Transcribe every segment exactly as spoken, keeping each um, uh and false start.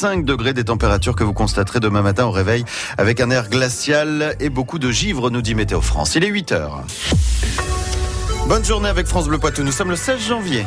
cinq degrés, des températures que vous constaterez demain matin au réveil avec un air glacial et beaucoup de givre, nous dit Météo France. Il est huit heures. Bonne journée avec France Bleu Poitou. Nous sommes le seize janvier.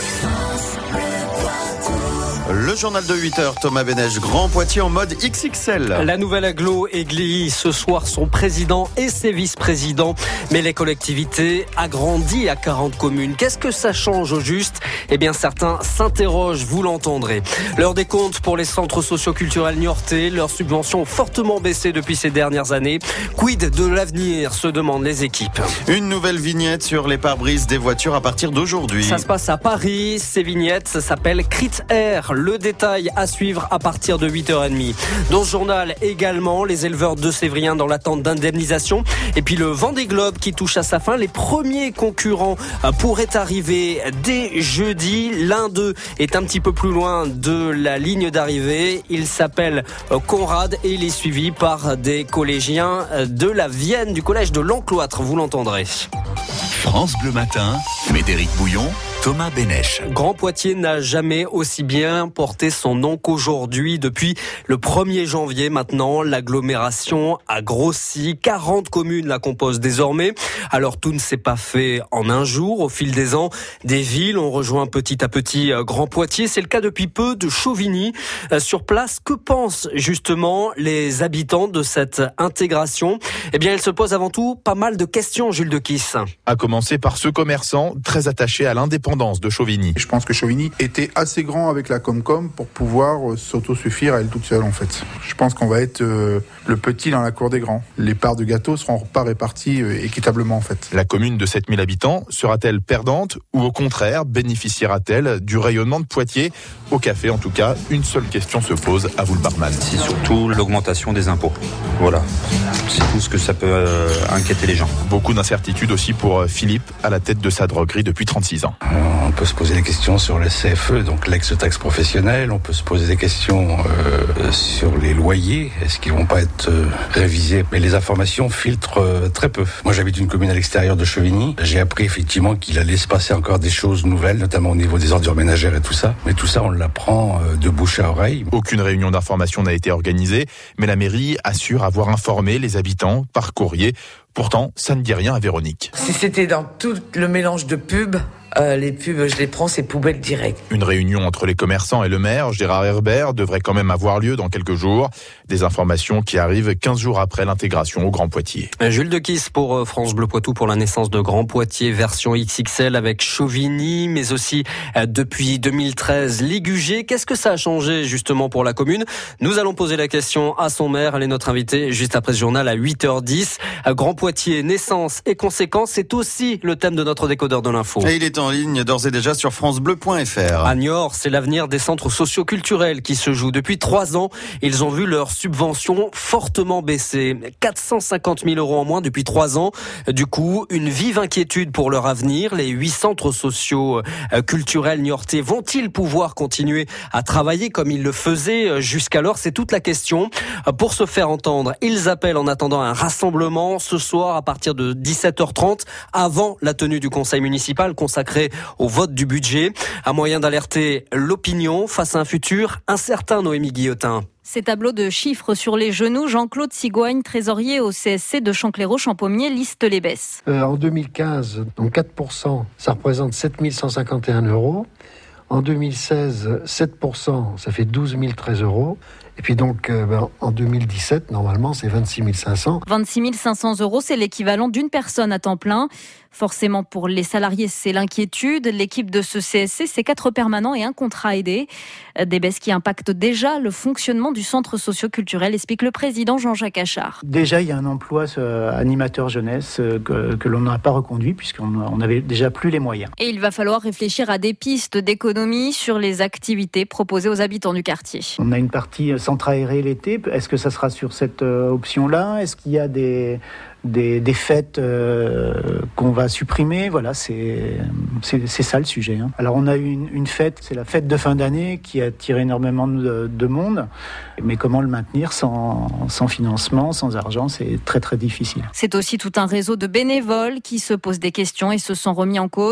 Le journal de huit heures, Thomas Bénèche, Grand Poitiers en mode X X L. La nouvelle agglo églie ce soir son président et ses vice-présidents. Mais les collectivités agrandissent à quarante communes. Qu'est-ce que ça change au juste ? Eh bien, certains s'interrogent, vous l'entendrez. L'heure des comptes pour les centres socio-culturels niortais. Leurs subventions ont fortement baissé depuis ces dernières années. Quid de l'avenir, se demandent les équipes. Une nouvelle vignette sur les pare-brises des voitures à partir d'aujourd'hui. Ça se passe à Paris. Ces vignettes, ça s'appelle Crit Air. Le détail à suivre à partir de huit heures trente. Dans ce journal également, les éleveurs de Sévrien dans l'attente d'indemnisation. Et puis le Vendée Globe qui touche à sa fin. Les premiers concurrents pourraient arriver dès jeudi. L'un d'eux est un petit peu plus loin de la ligne d'arrivée. Il s'appelle Conrad et il est suivi par des collégiens de la Vienne, du collège de l'Encloître. Vous l'entendrez. France Bleu Matin, Médéric Bouillon, Thomas Bénèche. Grand Poitiers n'a jamais aussi bien porté son nom qu'aujourd'hui. Depuis le premier janvier maintenant, l'agglomération a grossi. quarante communes la composent désormais. Alors tout ne s'est pas fait en un jour. Au fil des ans, des villes ont rejoint petit à petit Grand Poitiers. C'est le cas depuis peu de Chauvigny. Sur place, que pensent justement les habitants de cette intégration ? Eh bien, ils se posent avant tout pas mal de questions, Jules de Kiss. À commencer par ce commerçant très attaché à l'indépendance de Chauvigny. Je pense que Chauvigny était assez grand avec la Comcom pour pouvoir euh, s'autosuffire à elle toute seule en fait. Je pense qu'on va être euh, le petit dans la cour des grands. Les parts de gâteau seront pas réparties euh, équitablement en fait. La commune de sept mille habitants sera-t-elle perdante ou au contraire bénéficiera-t-elle du rayonnement de Poitiers ? Au café en tout cas, une seule question se pose, à vous le barman. C'est surtout l'augmentation des impôts. Voilà, c'est tout ce que ça peut euh, inquiéter les gens. Beaucoup d'incertitudes aussi pour Philippe, à la tête de sa droguerie depuis trente-six ans. On peut se poser des questions sur les C F E, donc l'ex-taxe professionnelle. On peut se poser des questions euh, sur les loyers. Est-ce qu'ils vont pas être euh, révisés ? Mais les informations filtrent euh, très peu. Moi, j'habite une commune à l'extérieur de Chauvigny. J'ai appris effectivement qu'il allait se passer encore des choses nouvelles, notamment au niveau des ordures ménagères et tout ça. Mais tout ça, on l'apprend euh, de bouche à oreille. Aucune réunion d'information n'a été organisée, mais la mairie assure avoir informé les habitants par courrier. Pourtant, ça ne dit rien à Véronique. Si c'était dans tout le mélange de pubs, Euh, les pubs, je les prends, c'est poubelle direct. Une réunion entre les commerçants et le maire, Gérard Herbert, devrait quand même avoir lieu dans quelques jours. Des informations qui arrivent quinze jours après l'intégration au Grand Poitiers. Jules de Kiss pour France Bleu Poitou pour la naissance de Grand Poitiers, version X X L avec Chauvigny, mais aussi euh, depuis deux mille treize, Ligugé. Qu'est-ce que ça a changé justement pour la commune ? Nous allons poser la question à son maire. Elle est notre invitée juste après ce journal à huit heures dix. Grand Poitiers, naissance et conséquences, c'est aussi le thème de notre décodeur de l'info. Et il est en ligne d'ores et déjà sur francebleu point f r. À Niort, c'est l'avenir des centres socio-culturels qui se joue. Depuis trois ans, ils ont vu leurs subventions fortement baisser. quatre cent cinquante mille euros en moins depuis trois ans. Du coup, une vive inquiétude pour leur avenir. Les huit centres socio-culturels niortais vont-ils pouvoir continuer à travailler comme ils le faisaient jusqu'alors ? C'est toute la question. Pour se faire entendre, ils appellent en attendant un rassemblement ce soir à partir de dix-sept heures trente avant la tenue du conseil municipal consacré au vote du budget. Un moyen d'alerter l'opinion face à un futur incertain, Noémie Guillotin. Ces tableaux de chiffres sur les genoux, Jean-Claude Sigouagne, trésorier au C S C de Champclérot-Champommiers, liste les baisses. Euh, en deux mille quinze, donc quatre pour cent, ça représente sept mille cent cinquante et un euros. En deux mille seize, sept pour cent, ça fait douze mille treize euros. Et puis donc, euh, ben, en deux mille dix-sept, normalement, c'est vingt-six mille cinq cents. vingt-six mille cinq cents euros, c'est l'équivalent d'une personne à temps plein. Forcément, pour les salariés, c'est l'inquiétude. L'équipe de ce C S C, c'est quatre permanents et un contrat aidé. Des baisses qui impactent déjà le fonctionnement du centre socio-culturel, explique le président Jean-Jacques Achard. Déjà, il y a un emploi euh, animateur jeunesse euh, que, que l'on n'a pas reconduit puisqu'on n'avait déjà plus les moyens. Et il va falloir réfléchir à des pistes d'économie sur les activités proposées aux habitants du quartier. On a une partie centre aéré l'été. Est-ce que ça sera sur cette euh, option-là ? Est-ce qu'il y a des... Des, des fêtes euh, qu'on va supprimer, voilà, c'est, c'est, c'est ça le sujet. Hein. Alors on a eu une, une fête, c'est la fête de fin d'année qui a attiré énormément de, de monde, mais comment le maintenir sans, sans financement, sans argent, c'est très très difficile. C'est aussi tout un réseau de bénévoles qui se posent des questions et se sont remis en cause.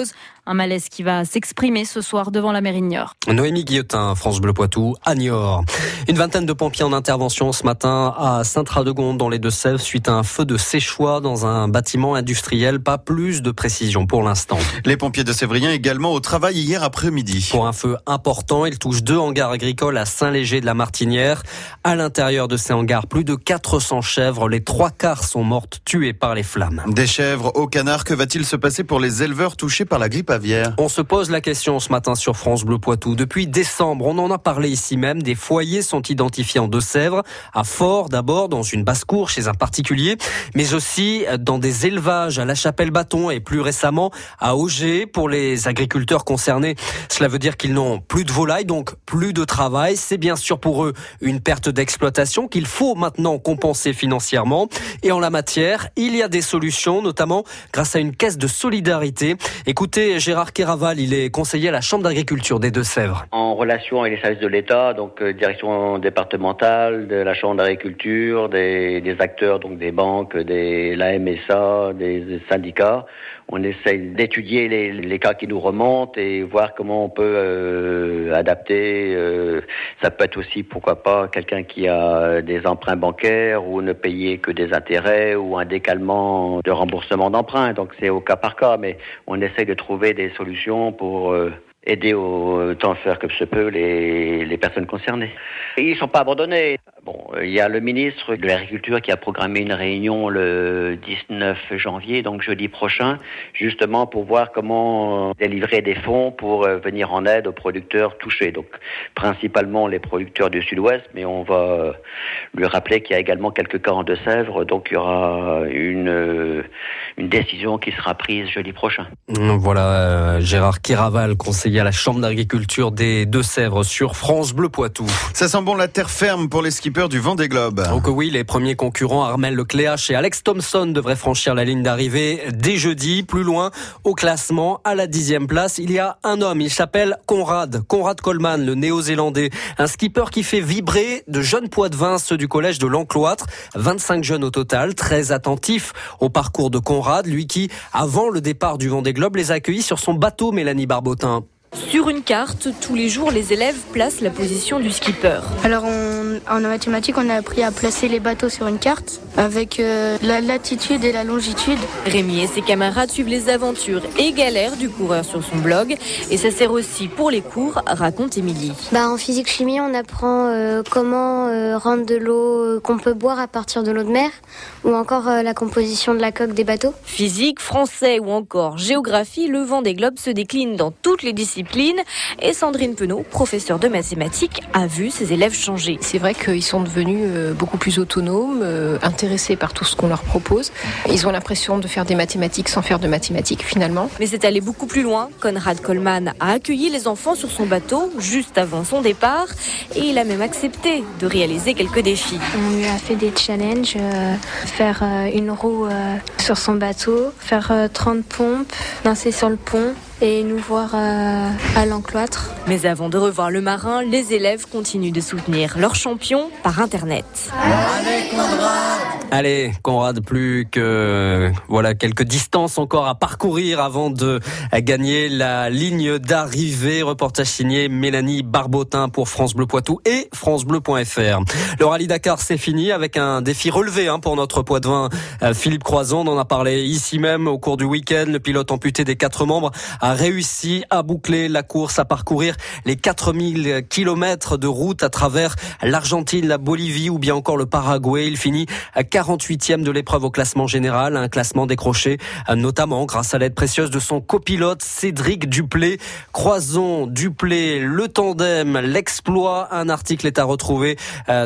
Un malaise qui va s'exprimer ce soir devant la mairie de Niort. Noémie Guillotin, France Bleu Poitou, à Niort. Une vingtaine de pompiers en intervention ce matin à Saint-Radegonde dans les Deux-Sèvres suite à un feu de séchoir dans un bâtiment industriel. Pas plus de précision pour l'instant. Les pompiers de Sévrien également au travail hier après-midi. Pour un feu important, il touche deux hangars agricoles à Saint-Léger de la Martinière. À l'intérieur de ces hangars, plus de quatre cents chèvres. Les trois quarts sont mortes tuées par les flammes. Des chèvres au canard, que va-t-il se passer pour les éleveurs touchés par la grippe aviaire ? On se pose la question ce matin sur France Bleu Poitou. Depuis décembre, on en a parlé ici même. Des foyers sont identifiés en Deux-Sèvres, à Fort d'abord, dans une basse-cour chez un particulier, mais aussi dans des élevages à La Chapelle-Bâton et plus récemment à Auger. Pour les agriculteurs concernés, cela veut dire qu'ils n'ont plus de volailles, donc plus de travail. C'est bien sûr pour eux une perte d'exploitation qu'il faut maintenant compenser financièrement. Et en la matière, il y a des solutions, notamment grâce à une caisse de solidarité. Écoutez Gérard Kéraval, il est conseiller à la Chambre d'agriculture des Deux-Sèvres. En relation avec les services de l'État, donc euh, direction départementale, de la Chambre d'agriculture, des, des acteurs, donc des banques, des, la M S A, des, des syndicats, on essaye d'étudier les, les cas qui nous remontent et voir comment on peut euh, adapter. Euh, ça peut être aussi, pourquoi pas, quelqu'un qui a des emprunts bancaires ou ne payer que des intérêts ou un décalement de remboursement d'emprunts. Donc c'est au cas par cas, mais on essaye de trouver des solutions pour euh, aider autant faire que se peut les, les personnes concernées. Et ils ne sont pas abandonnés. Bon, il y a le ministre de l'Agriculture qui a programmé une réunion le dix-neuf janvier, donc jeudi prochain, justement pour voir comment délivrer des fonds pour venir en aide aux producteurs touchés. Donc, principalement les producteurs du Sud-Ouest, mais on va lui rappeler qu'il y a également quelques cas en Deux-Sèvres, donc il y aura une, une décision qui sera prise jeudi prochain. Voilà, euh, Gérard Kéraval, conseiller à la Chambre d'agriculture des Deux-Sèvres sur France Bleu Poitou. Ça sent bon la terre ferme pour les skippers du Vendée Globe. Donc oui, les premiers concurrents Armel Lecléache et Alex Thompson devraient franchir la ligne d'arrivée dès jeudi. Plus loin, au classement, à la dixième place, il y a un homme. Il s'appelle Conrad. Conrad Coleman, le néo-zélandais. Un skipper qui fait vibrer de jeunes poitevins, ceux du collège de l'Encloître. vingt-cinq jeunes au total, très attentifs au parcours de Conrad. Lui qui, avant le départ du Vendée Globe, les a accueillis sur son bateau, Mélanie Barbotin. Sur une carte, tous les jours, les élèves placent la position du skipper. Alors, on, en mathématiques, on a appris à placer les bateaux sur une carte avec euh, la latitude et la longitude. Rémi et ses camarades suivent les aventures et galères du coureur sur son blog. Et ça sert aussi pour les cours, raconte Émilie. Bah, en physique-chimie, on apprend euh, comment euh, rendre de l'eau euh, qu'on peut boire à partir de l'eau de mer ou encore euh, la composition de la coque des bateaux. Physique, français ou encore géographie, le Vendée Globe se décline dans toutes les disciplines. Et Sandrine Penaud, professeure de mathématiques, a vu ses élèves changer. C'est vrai qu'ils sont devenus beaucoup plus autonomes, intéressés par tout ce qu'on leur propose. Ils ont l'impression de faire des mathématiques sans faire de mathématiques finalement. Mais c'est allé beaucoup plus loin. Conrad Coleman a accueilli les enfants sur son bateau juste avant son départ et il a même accepté de réaliser quelques défis. On lui a fait des challenges, euh, faire euh, une roue euh, sur son bateau, faire euh, trente pompes, danser sur le pont et nous voir euh, à l'Encloître. Mais avant de revoir le marin, les élèves continuent de soutenir leur champion par Internet. Allez Conrad, Allez, Conrad, plus que voilà quelques distances encore à parcourir avant de gagner la ligne d'arrivée. Reportage signé Mélanie Barbotin pour France Bleu Poitou et francebleu point f r. Le rallye Dakar, c'est fini avec un défi relevé hein, pour notre poitevin Philippe Croison. On en a parlé ici même au cours du week-end. Le pilote amputé des quatre membres a réussi à boucler la course, à parcourir les quatre mille kilomètres de route à travers l'Argentine, la Bolivie ou bien encore le Paraguay. Il finit à quarante-huitième de l'épreuve au classement général, un classement décroché notamment grâce à l'aide précieuse de son copilote Cédric Duplé. Croison, Duplé, le tandem, l'exploit. Un article est à retrouver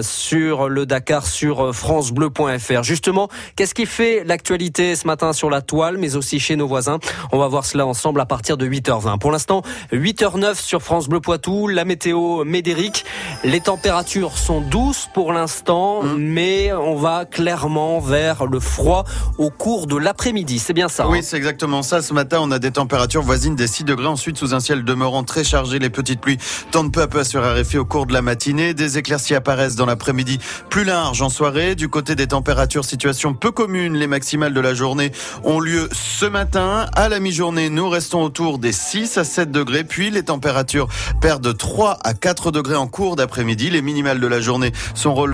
sur le Dakar sur francebleu point f r. Justement, qu'est-ce qui fait l'actualité ce matin sur la toile, mais aussi chez nos voisins? On va voir cela ensemble à partir de huit heures vingt. Pour l'instant, huit heures neuf sur France Bleu Poitou, la météo Médéric. Les températures sont douces pour l'instant, mmh. mais on va clairement légèrement vers le froid au cours de l'après-midi. C'est bien ça. Oui, hein c'est exactement ça. Ce matin, on a des températures voisines des six degrés. Ensuite, sous un ciel demeurant très chargé, les petites pluies tendent peu à peu à se raréfier au cours de la matinée. Des éclaircies apparaissent dans l'après-midi plus large en soirée. Du côté des températures, situation peu commune. Les maximales de la journée ont lieu ce matin. À la mi-journée, nous restons autour des six à sept degrés. Puis les températures perdent trois à quatre degrés en cours d'après-midi. Les minimales de la journée sont relevées